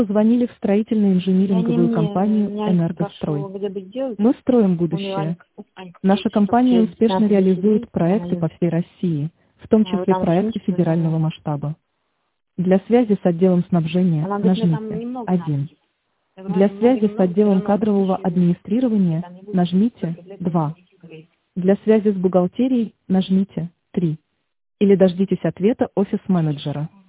Позвонили в строительно-инжиниринговую Меня компанию «Энергострой». спрашивала, где быть делать. Мы строим Он говорил, будущее. Анька, Наша чтобы компания через успешно 15 реализует дней на проекты мою. по всей России, в том Вы числе там еще проекты ничего не федерального знаете. масштаба. Для связи с отделом снабжения Она говорит, мне там нажмите немного надо. 1. Я говорю, Для немного, связи с немного, все отделом равно кадрового 1000 рублей. администрирования Там не будет нажмите распределять, не 2. будете говорить. Для связи с бухгалтерией нажмите 3. Или дождитесь ответа офис-менеджера.